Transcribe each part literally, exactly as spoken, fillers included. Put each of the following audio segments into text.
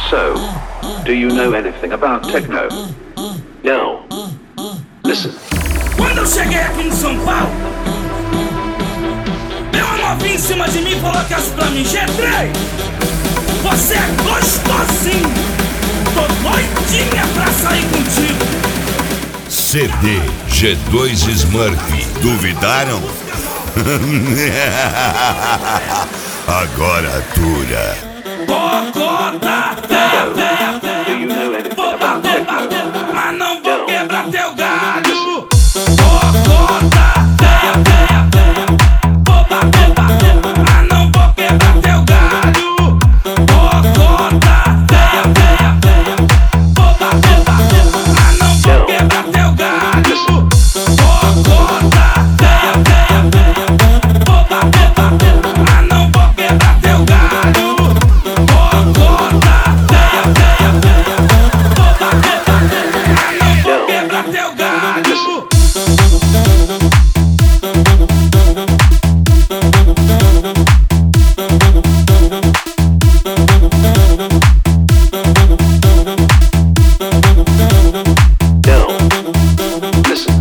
So, do you know anything about techno? No. Listen. Quando eu cheguei aqui em São Paulo, deu uma novinha em cima de mim e falou que assim pra mim: G três, você é gostosinho, tô doidinha pra sair contigo. C D G dois Smurf. Duvidaram? Agora dura. Bocota, Do you know anything vou about bater, techno? bater, mas não vou quebrar teu galho. Bocota, vou bater, bater, mas não vou quebrar teu galho. Bocota, vou bater, bater, mas não vou quebrar teu galho. Bocota, vou bater, bater, mas não vou quebrar teu galho. Bocota, vou bater, bater, mas não vou quebrar teu galho. Listen.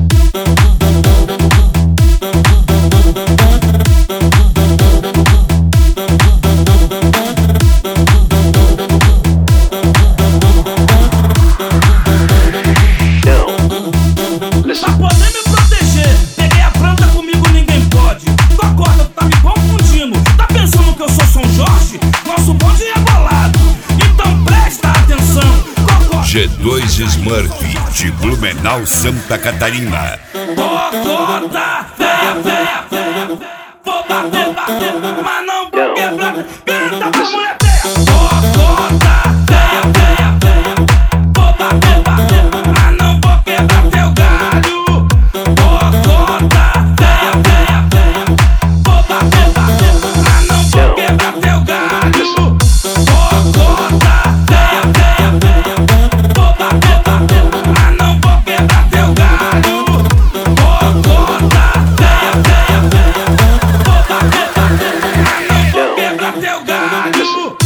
Pra poder me proteger, peguei a planta, comigo ninguém pode. Tua corda tá me confundindo. Tá pensando que eu sou São Jorge? Nosso bonde é bolado, então presta atenção. Cocó, G dois Smurf de Blumenau, Santa Catarina. bocota, véia, véia, véia. Vou bater, bater, mas não vou quebrar. Grita pra mulher feia. Bocota, véia, véia, véia. Vou bater, bater, mas não vou quebrar teu galho. Bocota, véia, véia, véia. Vou bater, bater, mas não vou quebrar teu galho. Bocota, véia, véia, véia. Vou bater, bater, mas não vou quebrar teu galho. Bocota, véia, véia, véia. Vou bater, bater, mas não vou quebrar teu galho.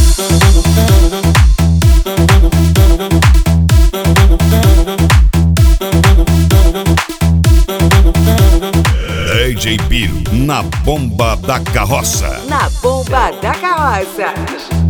D J Piro na bomba da carroça. Na bomba da carroça. Listen.